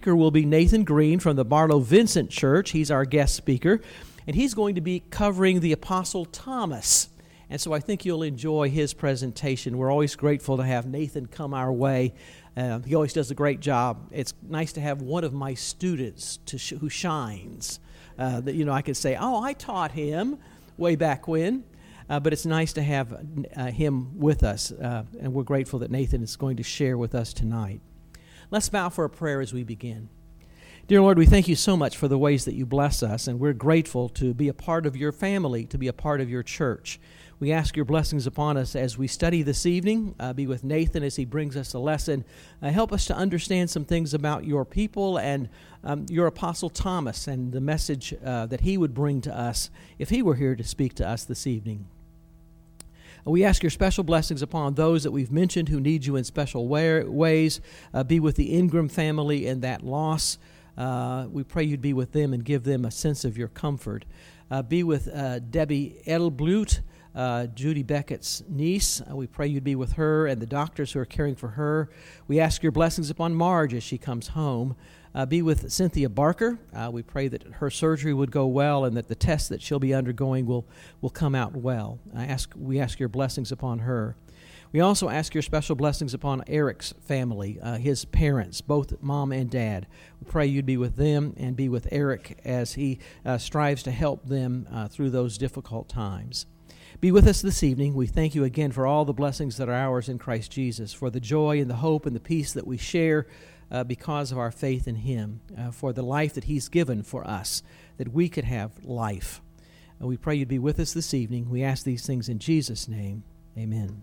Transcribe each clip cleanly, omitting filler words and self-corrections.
speaker will be Nathan Green from the Barlow Vincent Church. He's our guest speaker, and he's going to be covering the Apostle Thomas. And so I think you'll enjoy his presentation. We're always grateful to have Nathan come our way. He always does a great job. It's nice to have one of my students who shines. That I could say, oh, I taught him way back when. But it's nice to have him with us, and we're grateful that Nathan is going to share with us tonight. Let's bow for a prayer as we begin. Dear Lord, we thank you so much for the ways that you bless us, and we're grateful to be a part of your family, to be a part of your church. We ask your blessings upon us as we study this evening. Be with Nathan as he brings us a lesson. Help us to understand some things about your people and your Apostle Thomas and the message that he would bring to us if he were here to speak to us this evening. We ask your special blessings upon those that we've mentioned who need you in special ways. Be with the Ingram family in that loss. We pray you'd be with them and give them a sense of your comfort. Be with Debbie Edelblut, Judy Beckett's niece. We pray you'd be with her and the doctors who are caring for her. We ask your blessings upon Marge as she comes home. Be with Cynthia Barker. We pray that her surgery would go well and that the tests that she'll be undergoing will come out well. We ask your blessings upon her. We also ask your special blessings upon Eric's family, his parents, both mom and dad. We pray you'd be with them and be with Eric as he strives to help them through those difficult times. Be with us this evening. We thank you again for all the blessings that are ours in Christ Jesus, for the joy and the hope and the peace that we share because of our faith in him, for the life that he's given for us, that we could have life. And we pray you'd be with us this evening. We ask these things in Jesus' name. Amen.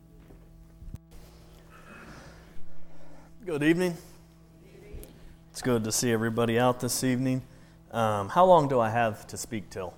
Good evening. It's good to see everybody out this evening. How long do I have to speak till?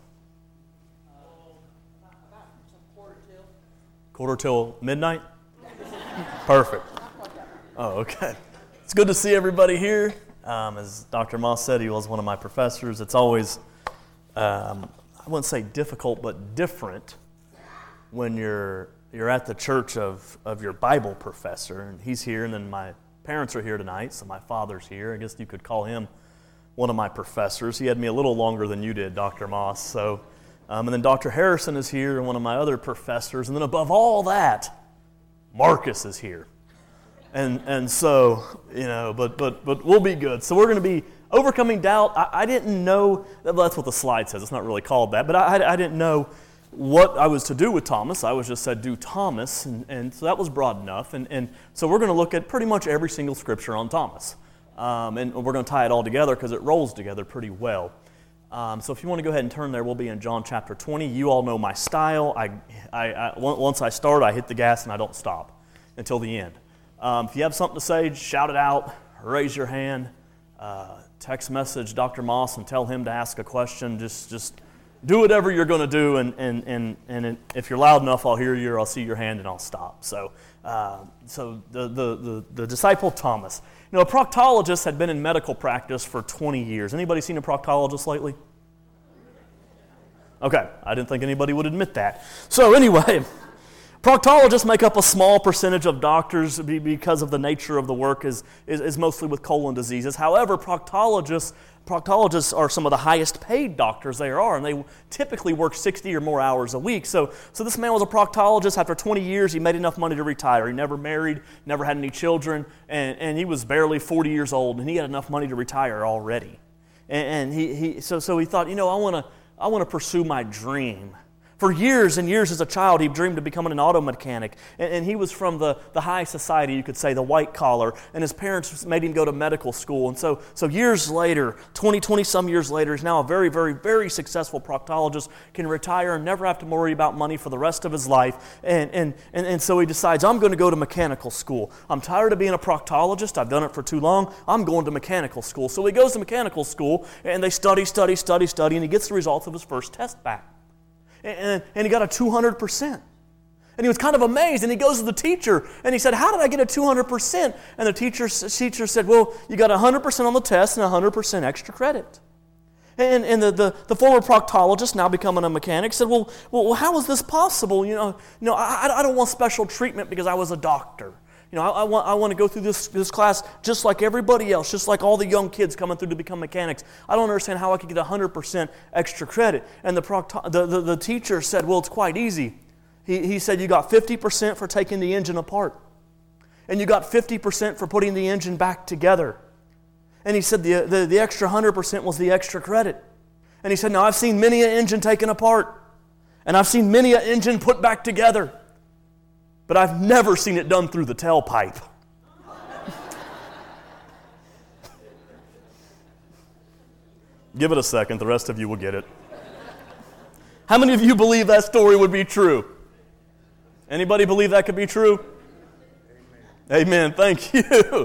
Quarter till midnight? Perfect. Oh, okay. It's good to see everybody here. As Dr. Moss said, he was one of my professors. It's always, I wouldn't say difficult, but different when you're at the church of your Bible professor, and he's here, and then my parents are here tonight, so my father's here. I guess you could call him one of my professors. He had me a little longer than you did, Dr. Moss. So, and then Dr. Harrison is here, and one of my other professors. And then above all that, Marcus is here. And so, but we'll be good. So we're going to be overcoming doubt. I didn't know, that's what the slide says. It's not really called that. But I didn't know what I was to do with Thomas. I was just said, do Thomas. And so that was broad enough. And so we're going to look at pretty much every single scripture on Thomas. And we're going to tie it all together because it rolls together pretty well. So if you want to go ahead and turn there, we'll be in John chapter 20. You all know my style. Once I start, I hit the gas and I don't stop until the end. If you have something to say, just shout it out, raise your hand, text message Dr. Moss and tell him to ask a question. Just do whatever you're going to do, and if you're loud enough, I'll hear you, or I'll see your hand, and I'll stop. So the disciple Thomas. A proctologist had been in medical practice for 20 years. Anybody seen a proctologist lately? Okay, I didn't think anybody would admit that. So anyway, proctologists make up a small percentage of doctors because of the nature of the work is mostly with colon diseases. However, proctologists are some of the highest paid doctors there are, and they typically work 60 or more hours a week. So this man was a proctologist. After 20 years, he made enough money to retire. He never married, never had any children, and he was barely 40 years old, and he had enough money to retire already. And he thought, I want to pursue my dream. For years and years as a child, he dreamed of becoming an auto mechanic. And he was from the high society, you could say, the white collar. And his parents made him go to medical school. And so years later, 20-some years later, he's now a very, very, very successful proctologist, can retire and never have to worry about money for the rest of his life. And so he decides, I'm going to go to mechanical school. I'm tired of being a proctologist. I've done it for too long. I'm going to mechanical school. So he goes to mechanical school, and they study, and he gets the results of his first test back. And he got a 200%. And he was kind of amazed, and he goes to the teacher, and he said, how did I get a 200%? And the teacher said, well, you got 100% on the test and 100% extra credit. And the former proctologist, now becoming a mechanic, said, well, how is this possible? I don't want special treatment because I was a doctor. I want to go through this class just like everybody else, just like all the young kids coming through to become mechanics. I don't understand how I could get 100% extra credit. And the teacher said, well, it's quite easy. He said, you got 50% for taking the engine apart. And you got 50% for putting the engine back together. And he said the extra 100% was the extra credit. And he said, now I've seen many an engine taken apart. And I've seen many an engine put back together. But I've never seen it done through the tailpipe. Give it a second, the rest of you will get it. How many of you believe that story would be true? Anybody believe that could be true? Amen. Thank you.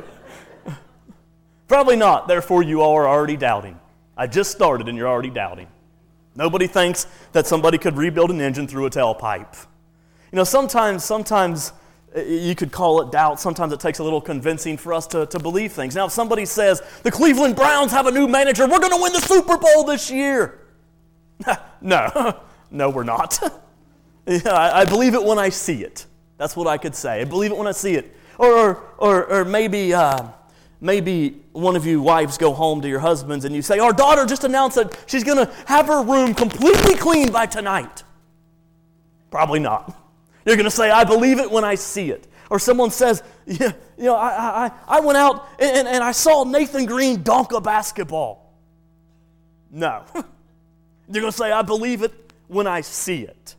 Probably not, therefore you all are already doubting. I just started and you're already doubting. Nobody thinks that somebody could rebuild an engine through a tailpipe. Sometimes you could call it doubt. Sometimes it takes a little convincing for us to believe things. Now, if somebody says, the Cleveland Browns have a new manager, we're going to win the Super Bowl this year. No, we're not. I believe it when I see it. That's what I could say. I believe it when I see it. Or maybe one of you wives go home to your husbands and you say, our daughter just announced that she's going to have her room completely cleaned by tonight. Probably not. You're going to say, I believe it when I see it. Or someone says, I went out and I saw Nathan Green dunk a basketball. No. You're going to say, I believe it when I see it.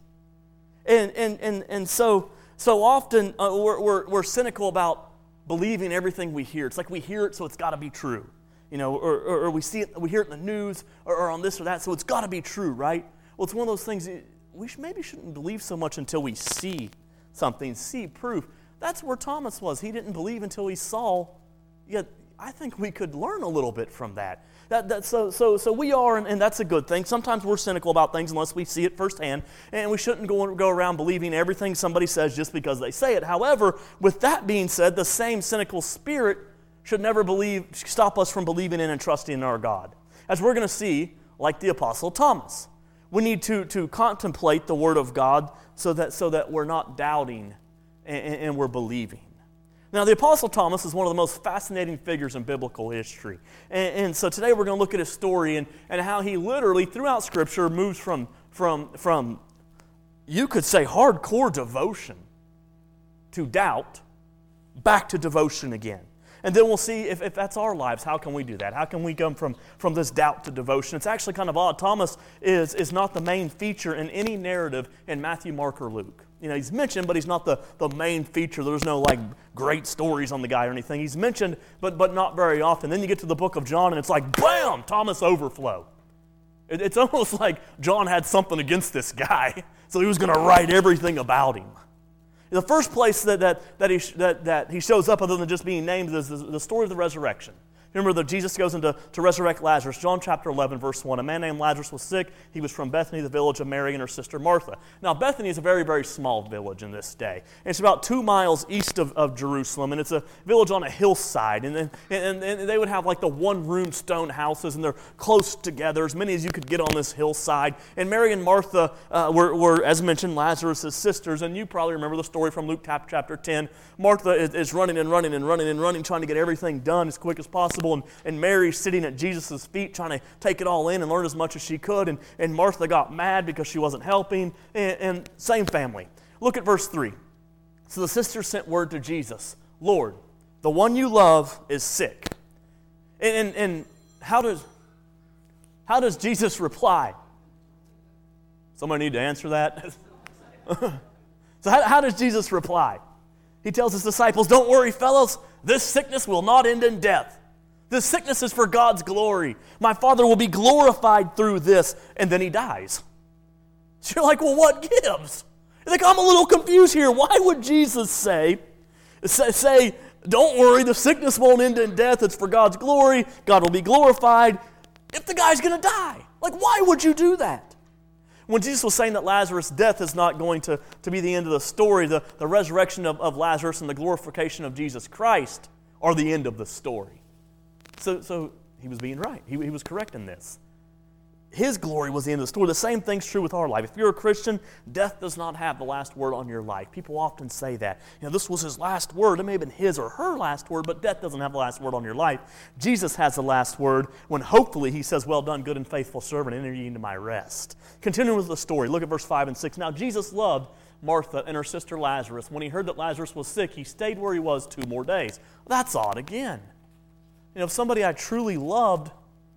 And so often we're cynical about believing everything we hear. It's like we hear it, so it's got to be true. Or we see it, we hear it in the news or on this or that, so it's got to be true, right? Well, it's one of those things we maybe shouldn't believe so much until we see something, see proof. That's where Thomas was. He didn't believe until he saw. Yet I think we could learn a little bit from that. So we are, and that's a good thing. Sometimes we're cynical about things unless we see it firsthand, and we shouldn't go around believing everything somebody says just because they say it. However, with that being said, the same cynical spirit should never stop us from believing in and trusting in our God. As we're going to see, like the Apostle Thomas, we need to contemplate the Word of God so that we're not doubting and we're believing. Now, the Apostle Thomas is one of the most fascinating figures in biblical history. And so today we're going to look at his story and how he literally, throughout Scripture, moves from you could say, hardcore devotion to doubt back to devotion again. And then we'll see if that's our lives, how can we do that? How can we come from this doubt to devotion? It's actually kind of odd. Thomas is not the main feature in any narrative in Matthew, Mark, or Luke. He's mentioned, but he's not the main feature. There's no great stories on the guy or anything. He's mentioned, but not very often. Then you get to the book of John, and it's like, bam, Thomas overflow. It's almost like John had something against this guy, so he was going to write everything about him. The first place that he shows up, other than just being named, is the story of the resurrection. Remember that Jesus goes to resurrect Lazarus. John chapter 11, verse 1. A man named Lazarus was sick. He was from Bethany, the village of Mary and her sister Martha. Now, Bethany is a very, very small village in this day. And it's about 2 miles east of Jerusalem, and it's a village on a hillside. And they would have the one-room stone houses, and they're close together, as many as you could get on this hillside. And Mary and Martha were, as mentioned, Lazarus' sisters. And you probably remember the story from Luke chapter 10. Martha is running, trying to get everything done as quick as possible. And Mary's sitting at Jesus' feet trying to take it all in and learn as much as she could. And Martha got mad because she wasn't helping. And same family. Look at verse 3. So the sisters sent word to Jesus, Lord, the one you love is sick. And how does Jesus reply? Somebody need to answer that? So how does Jesus reply? He tells his disciples, don't worry, fellows. This sickness will not end in death. This sickness is for God's glory. My Father will be glorified through this. And then he dies. So you're like, well, what gives? You're like, I'm a little confused here. Why would Jesus say, don't worry, the sickness won't end in death. It's for God's glory. God will be glorified if the guy's going to die. Why would you do that? When Jesus was saying that Lazarus' death is not going to be the end of the story, the resurrection of Lazarus and the glorification of Jesus Christ are the end of the story. So he was being right. He was correct in this. His glory was the end of the story. The same thing's true with our life. If you're a Christian, death does not have the last word on your life. People often say that. This was his last word. It may have been his or her last word, but death doesn't have the last word on your life. Jesus has the last word when hopefully he says, well done, good and faithful servant, enter ye into my rest. Continuing with the story, look at verse 5 and 6. Now Jesus loved Martha and her sister Lazarus. When he heard that Lazarus was sick, he stayed where he was 2 more days. That's odd again. If somebody I truly loved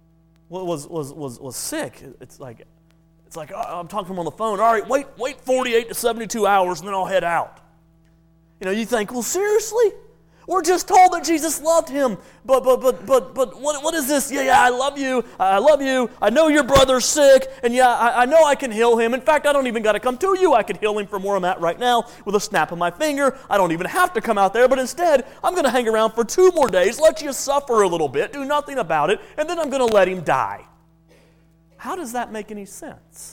was sick, it's like I'm talking to him on the phone. All right, wait 48 to 72 hours and then I'll head out. You think, well, seriously? We're just told that Jesus loved him, but what is this? Yeah, I love you. I know your brother's sick, and yeah, I know I can heal him. In fact, I don't even got to come to you. I could heal him from where I'm at right now with a snap of my finger. I don't even have to come out there, but instead, I'm going to hang around for 2 more days, let you suffer a little bit, do nothing about it, and then I'm going to let him die. How does that make any sense?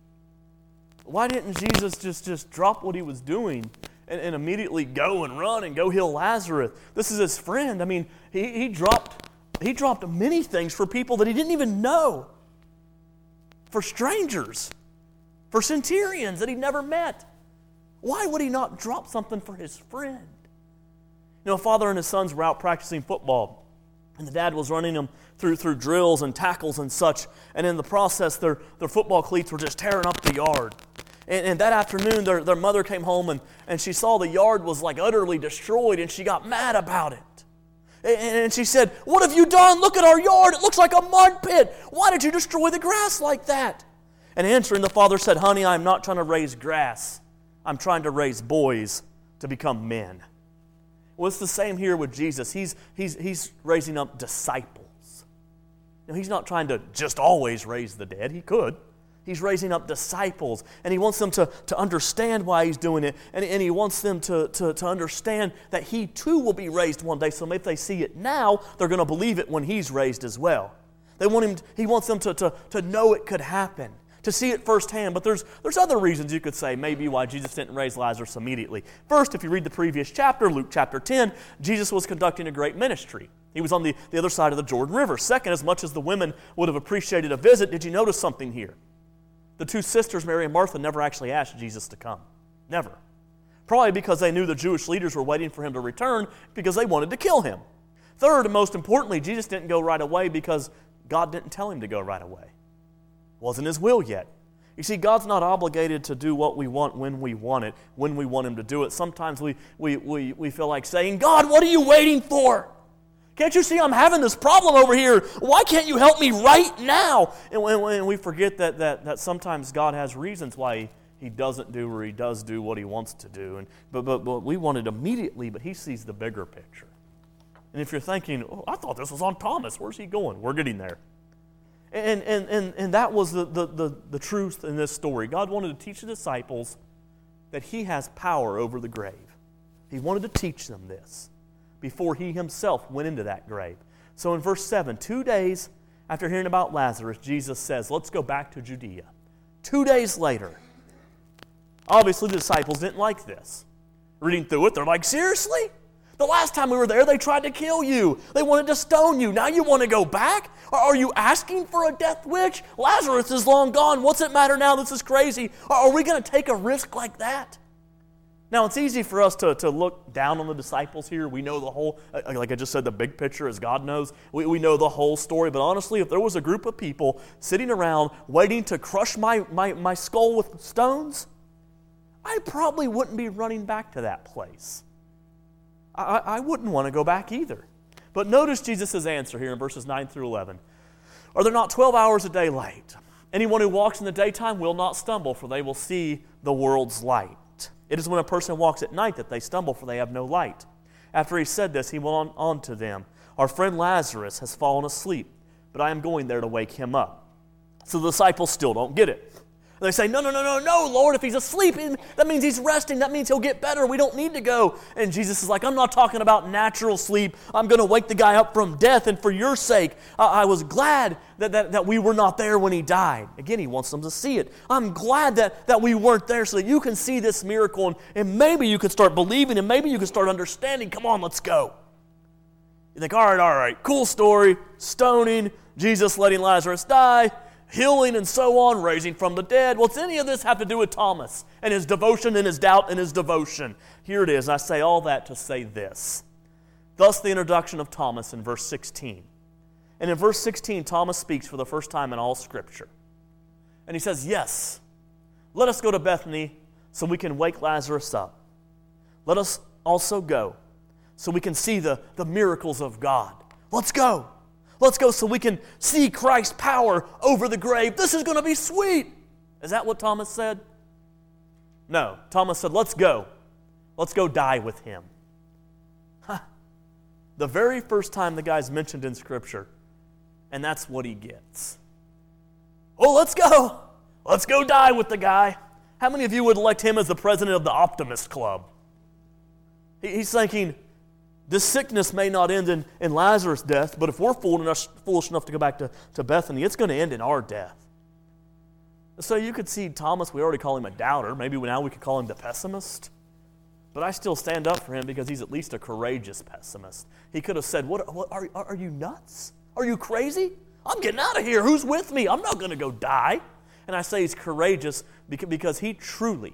Why didn't Jesus just drop what he was doing and immediately go and run and go heal Lazarus? This is his friend. I mean, he dropped many things for people that he didn't even know, for strangers, for centurions that he'd never met. Why would he not drop something for his friend? A father and his sons were out practicing football, and the dad was running them through drills and tackles and such, and in the process, their football cleats were just tearing up the yard. And that afternoon, their mother came home and she saw the yard was like utterly destroyed, and she got mad about it. And she said, "What have you done? Look at our yard. It looks like a mud pit. Why did you destroy the grass like that?" And answering, the father said, "Honey, I'm not trying to raise grass. I'm trying to raise boys to become men." Well, it's the same here with Jesus. He's raising up disciples. He's not trying to just always raise the dead. He could. He's raising up disciples, and he wants them to understand why he's doing it, and he wants them to understand that he too will be raised one day, so if they see it now, they're going to believe it when he's raised as well. He wants them to know it could happen, to see it firsthand, but there's other reasons you could say maybe why Jesus didn't raise Lazarus immediately. First, if you read the previous chapter, Luke chapter 10, Jesus was conducting a great ministry. He was on the other side of the Jordan River. Second, as much as the women would have appreciated a visit, did you notice something here? The 2 sisters, Mary and Martha, never actually asked Jesus to come. Never. Probably because they knew the Jewish leaders were waiting for him to return because they wanted to kill him. Third, and most importantly, Jesus didn't go right away because God didn't tell him to go right away. It wasn't his will yet. You see, God's not obligated to do what we want when we want it, when we want him to do it. Sometimes we feel like saying, "God, what are you waiting for? Can't you see I'm having this problem over here? Why can't you help me right now?" And we forget that sometimes God has reasons why he doesn't do or he does do what he wants to do. But we want it immediately, but he sees the bigger picture. And if you're thinking, "Oh, I thought this was on Thomas. Where's he going?" We're getting there. And that was the truth in this story. God wanted to teach the disciples that he has power over the grave. He wanted to teach them this before he himself went into that grave. So in verse 7, 2 days after hearing about Lazarus, Jesus says, "Let's go back to Judea." 2 days later. Obviously, the disciples didn't like this. Reading through it, they're like, "Seriously? The last time we were there, they tried to kill you. They wanted to stone you. Now you want to go back? Are you asking for a death wish? Lazarus is long gone. What's it matter now? This is crazy. Are we going to take a risk like that?" Now, it's easy for us to look down on the disciples here. We know the whole, like I just said, the big picture as God knows. We know the whole story. But honestly, if there was a group of people sitting around waiting to crush my skull with stones, I probably wouldn't be running back to that place. I wouldn't want to go back either. But notice Jesus' answer here in verses 9 through 11. "Are there not 12 hours a day light? Anyone who walks in the daytime will not stumble, for they will see the world's light. It is when a person walks at night that they stumble, for they have no light." After he said this, he went on to them. "Our friend Lazarus has fallen asleep, but I am going there to wake him up." So the disciples still don't get it. They say, no, Lord, if he's asleep, that means he's resting. That means he'll get better. We don't need to go. And Jesus is like, "I'm not talking about natural sleep. I'm going to wake the guy up from death, and for your sake, I was glad that we were not there when he died." Again, he wants them to see it. "I'm glad that we weren't there so that you can see this miracle, and maybe you can start believing, and maybe you can start understanding. Come on, let's go." You think, all right, cool story, stoning, Jesus letting Lazarus die. healing and so on, raising from the dead. What's any of this have to do with Thomas and his devotion and his doubt and his devotion? Here it is. I say all that to say this. Thus the introduction of Thomas in verse 16. And in verse 16, Thomas speaks for the first time in all Scripture. And he says, yes, let us go to Bethany so we can wake Lazarus up. Let us also go so we can see the miracles of God. Let's go. Let's go so we can see Christ's power over the grave. This is going to be sweet. Is that what Thomas said? No. Thomas said, let's go. Let's go die with him. The very first time the guy's mentioned in Scripture, and that's what he gets. Oh, let's go. Let's go die with the guy. How many of you would elect him as the president of the Optimist Club? He's thinking, this sickness may not end in Lazarus' death, but if we're foolish enough to go back to Bethany, it's going to end in our death. So you could see Thomas, we already call him a doubter. Maybe now we could call him the pessimist. But I still stand up for him because he's at least a courageous pessimist. He could have said, "What are you nuts? Are you crazy? I'm getting out of here. Who's with me? I'm not going to go die." And I say he's courageous because he truly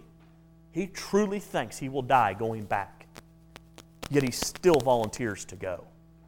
thinks he will die going back. Yet he still volunteers to go.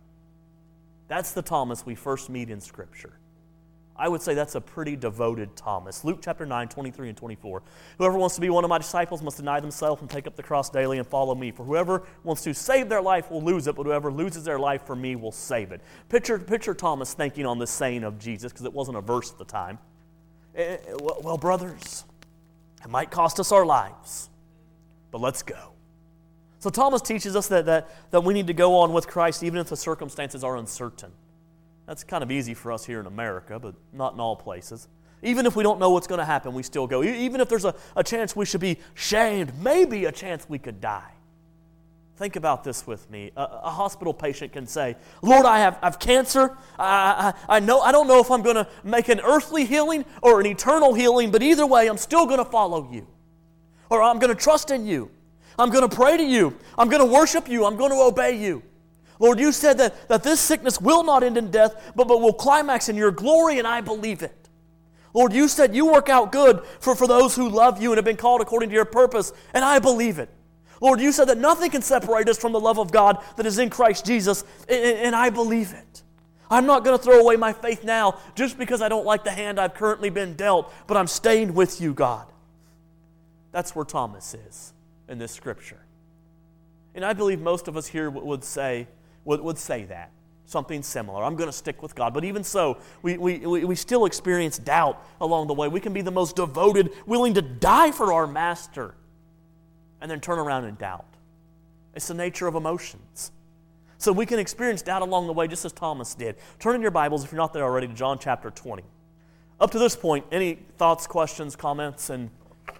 That's the Thomas we first meet in Scripture. I would say that's a pretty devoted Thomas. Luke chapter 9, 23 and 24. Whoever wants to be one of my disciples must deny themselves and take up the cross daily and follow me. For whoever wants to save their life will lose it, but whoever loses their life for me will save it. Picture Thomas thinking on this saying of Jesus, because it wasn't a verse at the time. Well, brothers, it might cost us our lives, but let's go. So Thomas teaches us that we need to go on with Christ even if the circumstances are uncertain. That's kind of easy for us here in America, but not in all places. Even if we don't know what's going to happen, we still go. Even if there's a chance we should be shamed, maybe a chance we could die. Think about this with me. A hospital patient can say, "Lord, I have cancer. I don't know if I'm going to make an earthly healing or an eternal healing, but either way, I'm still going to follow you. Or I'm going to trust in you. I'm going to pray to you. I'm going to worship you. I'm going to obey you. Lord, you said that this sickness will not end in death, but will climax in your glory, and I believe it. Lord, you said you work out good for those who love you and have been called according to your purpose, and I believe it. Lord, you said that nothing can separate us from the love of God that is in Christ Jesus, and I believe it. I'm not going to throw away my faith now just because I don't like the hand I've currently been dealt, but I'm staying with you, God." That's where Thomas is in this Scripture. And I believe most of us here would say that, something similar. I'm going to stick with God. But even so, we still experience doubt along the way. We can be the most devoted, willing to die for our Master, and then turn around and doubt. It's the nature of emotions. So we can experience doubt along the way just as Thomas did. Turn in your Bibles, if you're not there already, to John chapter 20. Up to this point, any thoughts, questions, comments? And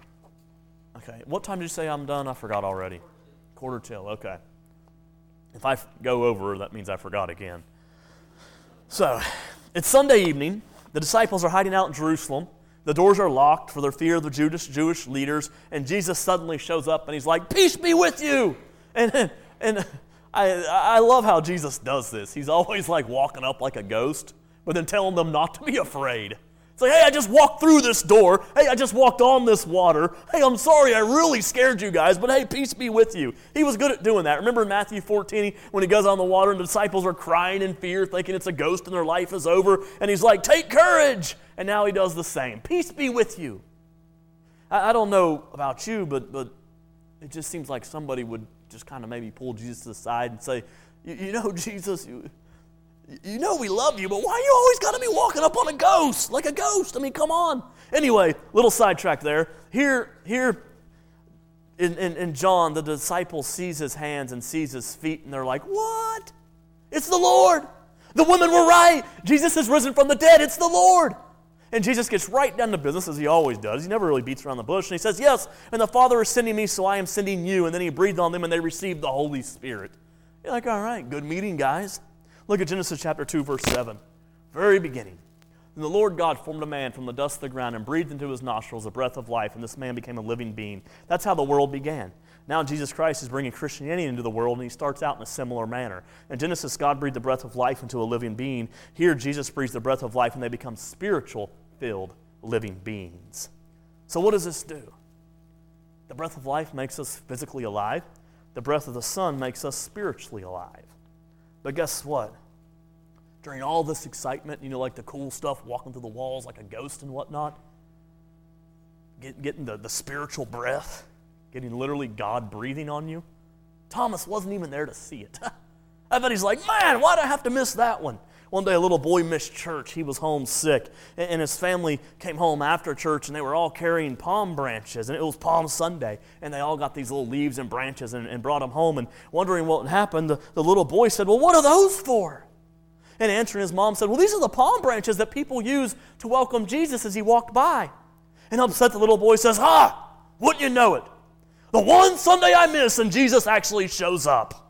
okay, what time did you say I'm done? I forgot already. 1:45, okay. If I go over, that means I forgot again. So, it's Sunday evening. The disciples are hiding out in Jerusalem. The doors are locked for their fear of the Jewish leaders, and Jesus suddenly shows up and he's like, "Peace be with you!" And I love how Jesus does this. He's always like walking up like a ghost, but then telling them not to be afraid. It's like, "Hey, I just walked through this door. Hey, I just walked on this water. Hey, I'm sorry, I really scared you guys, but hey, peace be with you." He was good at doing that. Remember in Matthew 14 when he goes on the water and the disciples are crying in fear, thinking it's a ghost and their life is over, and he's like, "Take courage!" And now he does the same. Peace be with you. I don't know about you, but it just seems like somebody would just kind of maybe pull Jesus to the side and say, you know, Jesus, you know we love you, but why you always got to be walking up on a ghost, like a ghost? I mean, come on. Anyway, little sidetrack there. Here in John, the disciple sees his hands and sees his feet, and they're like, "What? It's the Lord. The women were right. Jesus has risen from the dead. It's the Lord." And Jesus gets right down to business, as he always does. He never really beats around the bush. And he says, "Yes, and the Father is sending me, so I am sending you." And then he breathed on them, and they received the Holy Spirit. You're like, all right, good meeting, guys. Look at Genesis chapter 2, verse 7. Very beginning. "And the Lord God formed a man from the dust of the ground and breathed into his nostrils the breath of life, and this man became a living being." That's how the world began. Now Jesus Christ is bringing Christianity into the world, and he starts out in a similar manner. In Genesis, God breathed the breath of life into a living being. Here, Jesus breathes the breath of life, and they become spiritual, filled living beings. So what does this do? The breath of life makes us physically alive. The breath of the Son makes us spiritually alive. But guess what? During all this excitement, like the cool stuff, walking through the walls like a ghost and whatnot, getting the spiritual breath, getting literally God breathing on you, Thomas wasn't even there to see it. I bet he's like, man, why'd I have to miss that one? One day a little boy missed church. He was homesick, and his family came home after church, and they were all carrying palm branches, and it was Palm Sunday, and they all got these little leaves and branches and brought them home, and wondering what happened, the little boy said, well, what are those for? And answering, his mom said, well, these are the palm branches that people use to welcome Jesus as he walked by. And upset, the little boy says, wouldn't you know it? The one Sunday I miss, and Jesus actually shows up.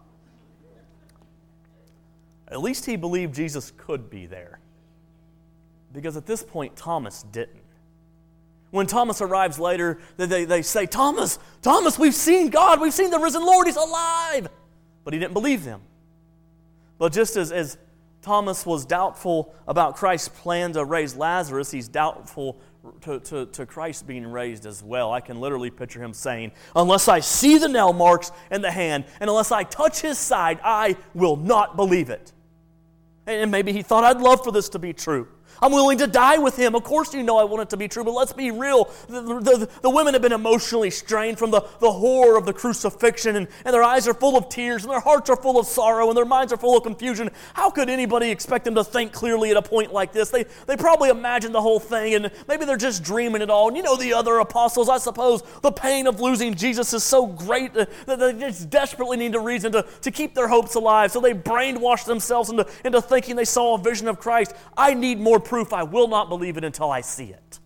At least he believed Jesus could be there. Because at this point, Thomas didn't. When Thomas arrives later, they say, Thomas, we've seen God. We've seen the risen Lord. He's alive. But he didn't believe them. But just as Thomas was doubtful about Christ's plan to raise Lazarus, he's doubtful to Christ being raised as well. I can literally picture him saying, unless I see the nail marks in the hand, and unless I touch his side, I will not believe it. And maybe he thought, I'd love for this to be true. I'm willing to die with him. Of course you know I want it to be true, but let's be real. The women have been emotionally strained from the horror of the crucifixion, and their eyes are full of tears, and their hearts are full of sorrow, and their minds are full of confusion. How could anybody expect them to think clearly at a point like this? They probably imagined the whole thing, and maybe they're just dreaming it all. And the other apostles, I suppose the pain of losing Jesus is so great that they just desperately need a reason to keep their hopes alive, so they brainwashed themselves into thinking they saw a vision of Christ. I need more proof. I will not believe it until I see it.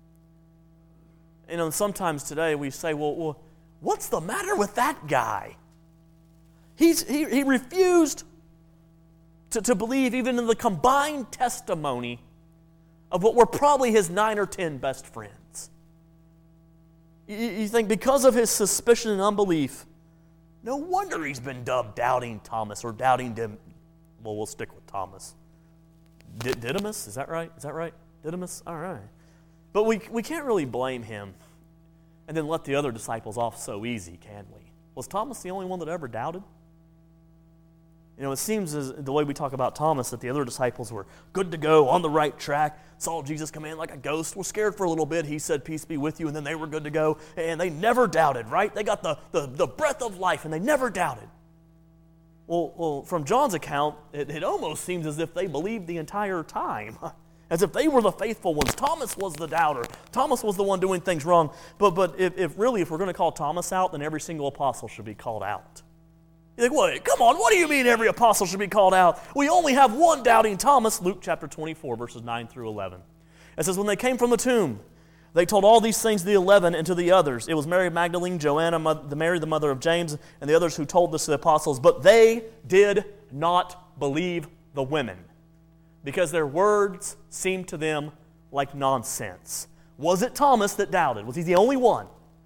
Sometimes today we say, well, what's the matter with that guy? He refused to believe even in the combined testimony of what were probably his 9 or 10 best friends. You think because of his suspicion and unbelief, no wonder he's been dubbed Doubting Thomas or Doubting well, we'll stick with Thomas. Didymus, is that right? Didymus? All right. But we can't really blame him and then let the other disciples off so easy, can we? Was Thomas the only one that ever doubted? It seems as the way we talk about Thomas that the other disciples were good to go, on the right track, saw Jesus come in like a ghost, were scared for a little bit. He said, peace be with you, and then they were good to go, and they never doubted, right? They got the breath of life, and they never doubted. Well, from John's account, it almost seems as if they believed the entire time, as if they were the faithful ones. Thomas was the doubter. Thomas was the one doing things wrong. But if we're going to call Thomas out, then every single apostle should be called out. You think, wait, come on, what do you mean every apostle should be called out? We only have one doubting Thomas, Luke chapter 24, verses 9 through 11. It says, when they came from the tomb, they told all these things to the 11 and to the others. It was Mary Magdalene, Joanna, Mary the mother of James, and the others who told this to the apostles. But they did not believe the women, because their words seemed to them like nonsense. Was it Thomas that doubted? Was he the only one?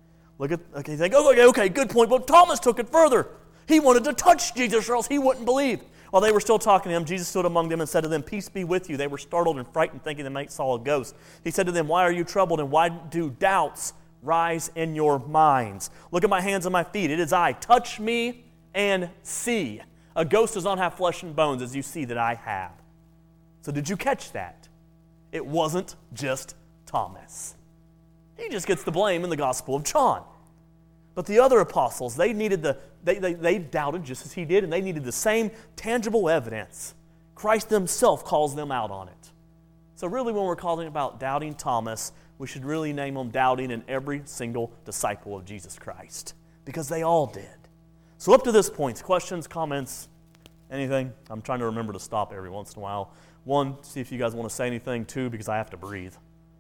Okay, good point. But Thomas took it further. He wanted to touch Jesus, or else he wouldn't believe. While they were still talking to him, Jesus stood among them and said to them, peace be with you. They were startled and frightened, thinking they might saw a ghost. He said to them, why are you troubled, and why do doubts rise in your minds? Look at my hands and my feet. It is I. Touch me and see. A ghost does not have flesh and bones, as you see that I have. So did you catch that? It wasn't just Thomas. He just gets the blame in the Gospel of John. But the other apostles, they doubted just as he did, and they needed the same tangible evidence. Christ himself calls them out on it. So really when we're calling about doubting Thomas, we should really name him doubting in every single disciple of Jesus Christ, because they all did. So up to this point, questions, comments, anything? I'm trying to remember to stop every once in a while. 1, see if you guys want to say anything. 2, because I have to breathe.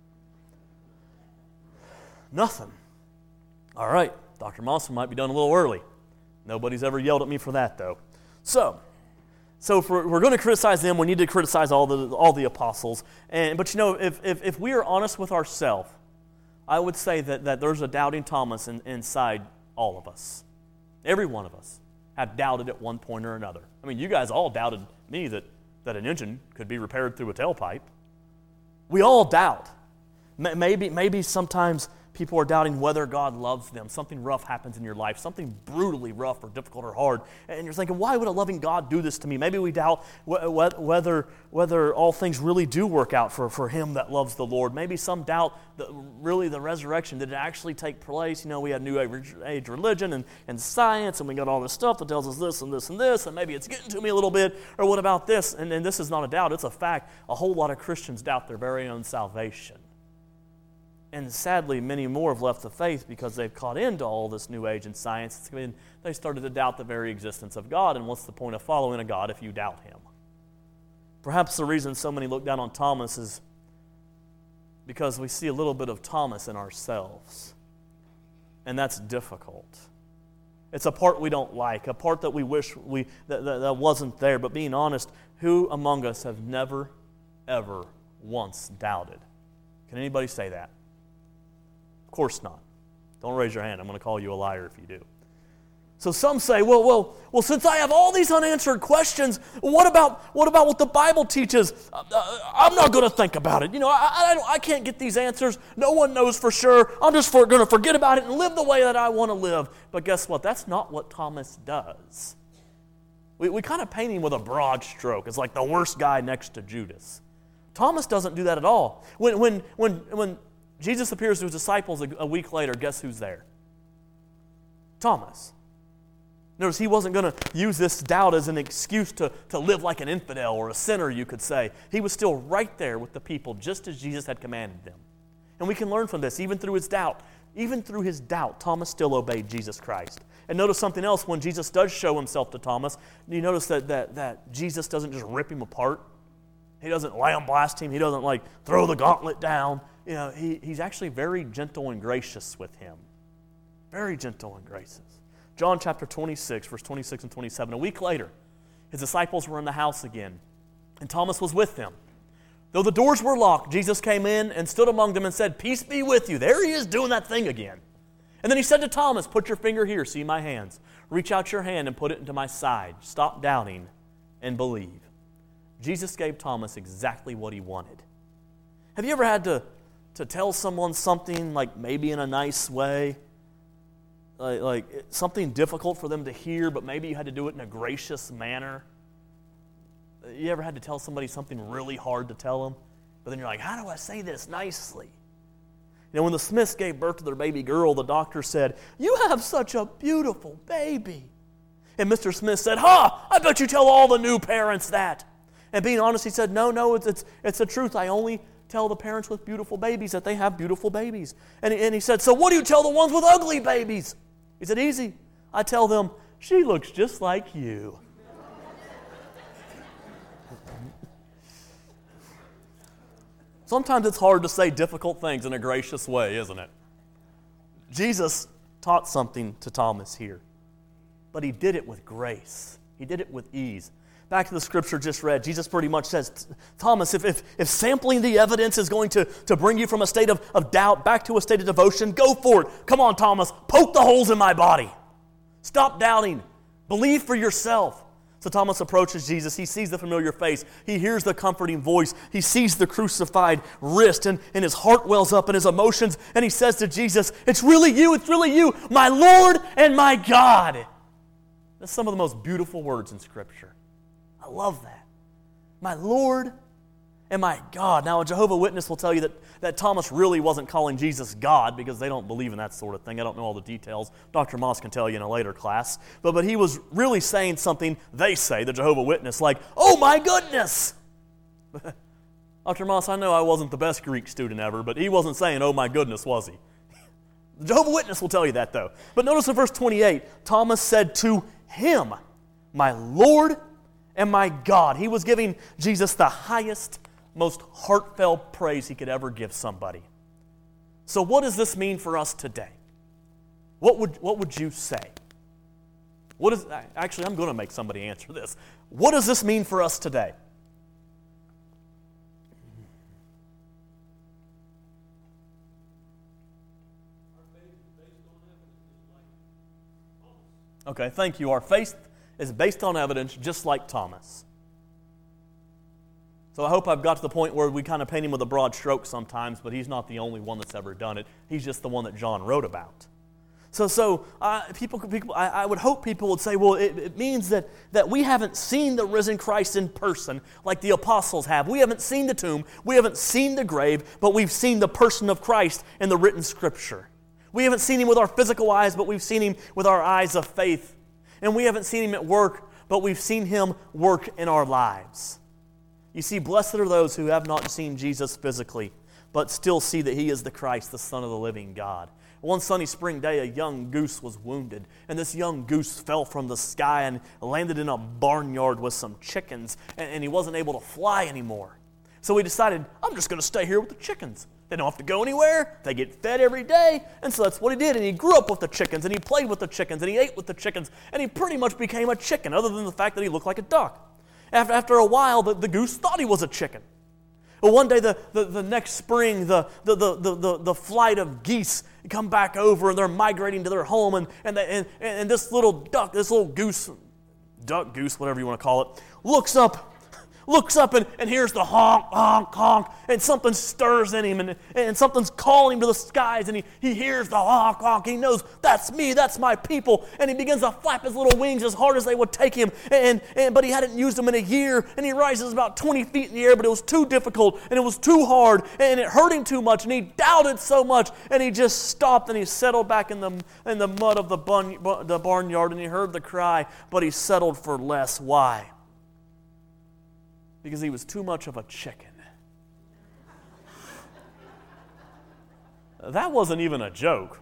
Nothing. All right. Dr. Monson might be done a little early. Nobody's ever yelled at me for that, though. So if we're going to criticize them, we need to criticize all the apostles. But if we are honest with ourselves, I would say that there's a doubting Thomas inside all of us. Every one of us have doubted at one point or another. I mean, you guys all doubted me that an engine could be repaired through a tailpipe. We all doubt. Maybe sometimes people are doubting whether God loves them. Something rough happens in your life, something brutally rough or difficult or hard. And you're thinking, why would a loving God do this to me? Maybe we doubt whether all things really do work out for him that loves the Lord. Maybe some doubt really the resurrection. Did it actually take place? We had New Age religion and science, and we got all this stuff that tells us this and this and this, and maybe it's getting to me a little bit. Or what about this? And this is not a doubt, it's a fact. A whole lot of Christians doubt their very own salvation. And sadly, many more have left the faith because they've caught into all this New Age and science. They started to doubt the very existence of God, and what's the point of following a God if you doubt him? Perhaps the reason so many look down on Thomas is because we see a little bit of Thomas in ourselves, and that's difficult. It's a part we don't like, a part that we wish that wasn't there. But being honest, who among us have never, ever once doubted? Can anybody say that? Of course not. Don't raise your hand. I'm going to call you a liar if you do. So some say, well, since I have all these unanswered questions, what about what the Bible teaches? I'm not going to think about it. I can't get these answers. No one knows for sure. I'm just going to forget about it and live the way that I want to live. But guess what? That's not what Thomas does. We kind of paint him with a broad stroke. It's like the worst guy next to Judas. Thomas doesn't do that at all. When Jesus appears to his disciples a week later, guess who's there? Thomas. Notice he wasn't going to use this doubt as an excuse to live like an infidel or a sinner, you could say. He was still right there with the people just as Jesus had commanded them. And we can learn from this, even through his doubt. Even through his doubt, Thomas still obeyed Jesus Christ. And notice something else, when Jesus does show himself to Thomas, you notice that Jesus doesn't just rip him apart. He doesn't lambaste him. He doesn't throw the gauntlet down. He's actually very gentle and gracious with him. Very gentle and gracious. John chapter 26, verse 26 and 27. A week later, his disciples were in the house again, and Thomas was with them. Though the doors were locked, Jesus came in and stood among them and said, "Peace be with you." There he is doing that thing again. And then he said to Thomas, "Put your finger here, see my hands. Reach out your hand and put it into my side. Stop doubting and believe." Jesus gave Thomas exactly what he wanted. Have you ever had to tell someone something, maybe in a nice way, like something difficult for them to hear, but maybe you had to do it in a gracious manner? You ever had to tell somebody something really hard to tell them, but then you're like, how do I say this nicely? When the Smiths gave birth to their baby girl, the doctor said, "You have such a beautiful baby." And Mr. Smith said, I bet you tell all the new parents that. And being honest, he said, no, it's the truth. I only tell the parents with beautiful babies that they have beautiful babies. And he said, "So what do you tell the ones with ugly babies?" He said, "Easy. I tell them, she looks just like you." Sometimes it's hard to say difficult things in a gracious way, isn't it? Jesus taught something to Thomas here, but he did it with grace. He did it with ease. Back to the scripture just read, Jesus pretty much says, Thomas, if sampling the evidence is going to bring you from a state of doubt back to a state of devotion, go for it. Come on, Thomas, poke the holes in my body. Stop doubting. Believe for yourself. So Thomas approaches Jesus. He sees the familiar face. He hears the comforting voice. He sees the crucified wrist, and his heart wells up in his emotions, and he says to Jesus, it's really you, my Lord and my God. That's some of the most beautiful words in Scripture. I love that. My Lord and my God. Now, a Jehovah's Witness will tell you that Thomas really wasn't calling Jesus God because they don't believe in that sort of thing. I don't know all the details. Dr. Moss can tell you in a later class. But he was really saying something, they say, the Jehovah's Witness, like, "Oh my goodness!" Dr. Moss, I know I wasn't the best Greek student ever, but he wasn't saying, "Oh my goodness," was he? The Jehovah's Witness will tell you that, though. But notice in verse 28, Thomas said to him, "My Lord and my God." He was giving Jesus the highest, most heartfelt praise he could ever give somebody. So what does this mean for us today? What would you say? Actually, I'm going to make somebody answer this. What does this mean for us today? Okay, thank you. Our faith is based on evidence, just like Thomas. So I hope I've got to the point where we kind of paint him with a broad stroke sometimes, but he's not the only one that's ever done it. He's just the one that John wrote about. I would hope people would say, well, it means that we haven't seen the risen Christ in person like the apostles have. We haven't seen the tomb. We haven't seen the grave, but we've seen the person of Christ in the written Scripture. We haven't seen Him with our physical eyes, but we've seen Him with our eyes of faith. And we haven't seen Him at work, but we've seen Him work in our lives. You see, blessed are those who have not seen Jesus physically, but still see that He is the Christ, the Son of the living God. One sunny spring day, a young goose was wounded, and this young goose fell from the sky and landed in a barnyard with some chickens, and he wasn't able to fly anymore. So he decided, I'm just going to stay here with the chickens. They don't have to go anywhere. They get fed every day. And so that's what he did. And he grew up with the chickens, and he played with the chickens, and he ate with the chickens, and he pretty much became a chicken, other than the fact that he looked like a duck. After a while, the goose thought he was a chicken. Well, one day, the next spring, the flight of geese come back over, and they're migrating to their home, and this little duck, this little goose, duck, goose, whatever you want to call it, looks up and hears the honk, honk, honk, and something stirs in him, and something's calling him to the skies, and he hears the honk, honk. He knows, that's me, that's my people, and he begins to flap his little wings as hard as they would take him, but he hadn't used them in a year, and he rises about 20 feet in the air, but it was too difficult, and it was too hard, and it hurt him too much, and he doubted so much, and he just stopped, and he settled back in the mud of the barnyard, and he heard the cry, but he settled for less. Why? Because he was too much of a chicken. That wasn't even a joke.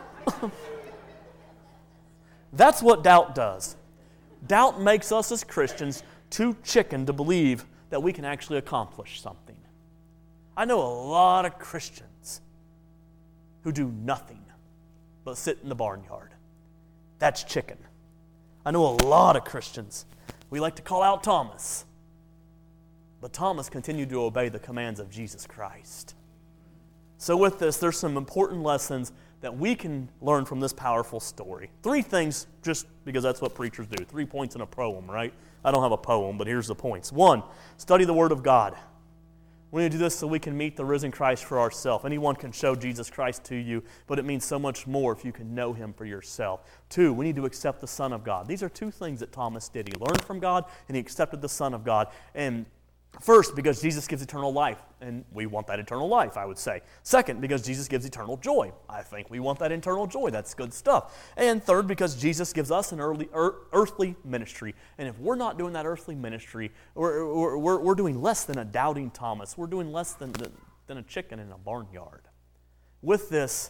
That's what doubt does. Doubt makes us as Christians too chicken to believe that we can actually accomplish something. I know a lot of Christians who do nothing but sit in the barnyard. That's chicken. I know a lot of Christians. We like to call out Thomas. But Thomas continued to obey the commands of Jesus Christ. So with this, there's some important lessons that we can learn from this powerful story. 3 things, just because that's what preachers do. 3 points in a poem, right? I don't have a poem, but here's the points. 1, study the Word of God. We need to do this so we can meet the risen Christ for ourselves. Anyone can show Jesus Christ to you, but it means so much more if you can know Him for yourself. 2, we need to accept the Son of God. These are 2 things that Thomas did. He learned from God, and he accepted the Son of God. And first, because Jesus gives eternal life, and we want that eternal life, I would say. Second, because Jesus gives eternal joy. I think we want that eternal joy. That's good stuff. And third, because Jesus gives us an earthly ministry. And if we're not doing that earthly ministry, we're doing less than a doubting Thomas. We're doing less than a chicken in a barnyard. With this,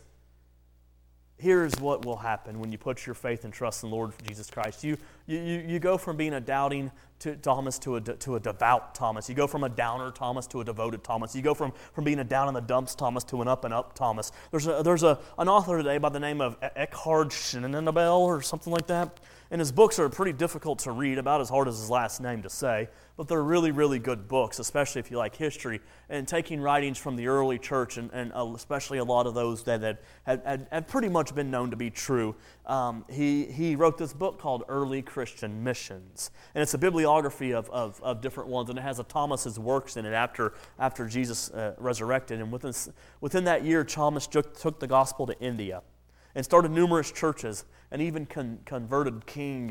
here's what will happen when you put your faith and trust in the Lord Jesus Christ. You go from being a doubting Thomas to a devout Thomas. You go from a downer Thomas to a devoted Thomas. You go from being a down in the dumps Thomas to an up and up Thomas. There's an author today by the name of Eckhard Schnabel or something like that. And his books are pretty difficult to read, about as hard as his last name to say. But they're really, really good books, especially if you like history, and taking writings from the early church, and especially a lot of those that had pretty much been known to be true. He wrote this book called Early Christian Missions. And it's a bibliography of different ones, and it has Thomas's works in it after Jesus resurrected. And within that year, Thomas took the gospel to India and started numerous churches, and even converted King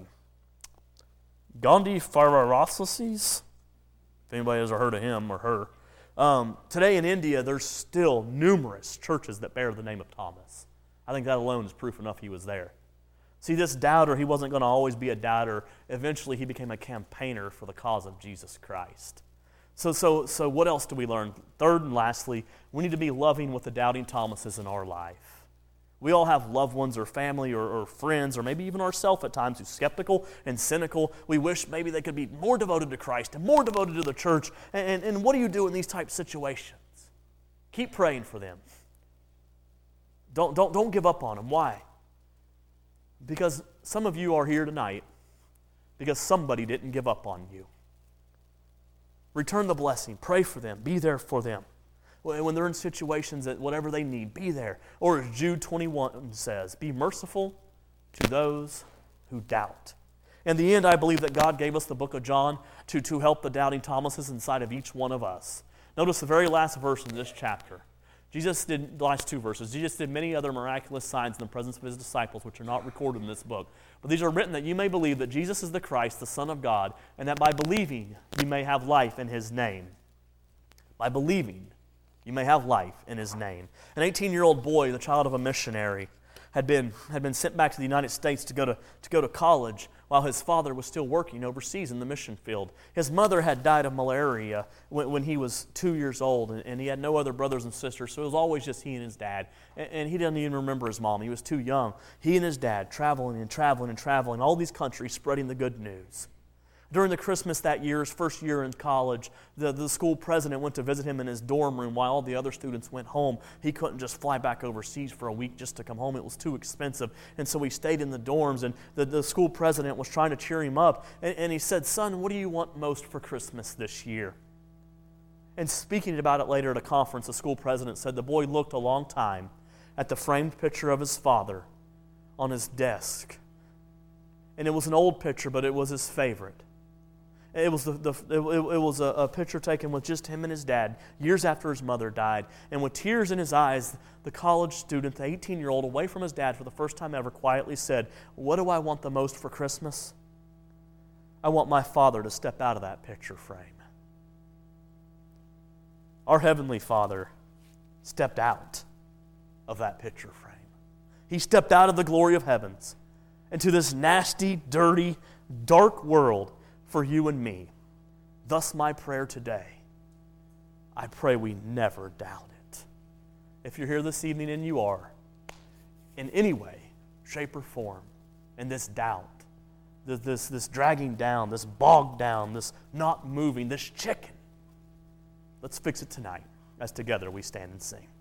Gandhi Fararasis. If anybody has heard of him or her. Today in India, there's still numerous churches that bear the name of Thomas. I think that alone is proof enough he was there. See, this doubter, he wasn't going to always be a doubter. Eventually, he became a campaigner for the cause of Jesus Christ. So what else do we learn? Third and lastly, we need to be loving with the doubting Thomases in our life. We all have loved ones or family or friends or maybe even ourselves at times who's skeptical and cynical. We wish maybe they could be more devoted to Christ and more devoted to the church. And what do you do in these type situations? Keep praying for them. Don't give up on them. Why? Because some of you are here tonight because somebody didn't give up on you. Return the blessing. Pray for them. Be there for them. When they're in situations that whatever they need, be there. Or as Jude 21 says, be merciful to those who doubt. In the end, I believe that God gave us the book of John to help the doubting Thomases inside of each one of us. Notice the very last verse in this chapter. The last two verses. Jesus did many other miraculous signs in the presence of his disciples, which are not recorded in this book. But these are written that you may believe that Jesus is the Christ, the Son of God, and that by believing you may have life in his name. By believing you may have life in his name. An 18-year-old boy, the child of a missionary, had been sent back to the United States to go to college while his father was still working overseas in the mission field. His mother had died of malaria when he was 2 years old, and he had no other brothers and sisters, so it was always just he and his dad. And he didn't even remember his mom. He was too young. He and his dad traveling and traveling and traveling, all these countries spreading the good news. During the Christmas that year, his first year in college, the school president went to visit him in his dorm room while all the other students went home. He couldn't just fly back overseas for a week just to come home. It was too expensive. And so he stayed in the dorms, and the school president was trying to cheer him up. And he said, "Son, what do you want most for Christmas this year?" And speaking about it later at a conference, the school president said the boy looked a long time at the framed picture of his father on his desk. And it was an old picture, but it was his favorite. It was a picture taken with just him and his dad years after his mother died. And with tears in his eyes, the college student, the 18-year-old, away from his dad for the first time ever, quietly said, "What do I want the most for Christmas? I want my father to step out of that picture frame." Our Heavenly Father stepped out of that picture frame. He stepped out of the glory of heavens into this nasty, dirty, dark world for you and me. Thus my prayer today, I pray we never doubt it. If you're here this evening and you are, in any way, shape, or form, in this doubt, this dragging down, this bogged down, this not moving, this chicken, let's fix it tonight as together we stand and sing.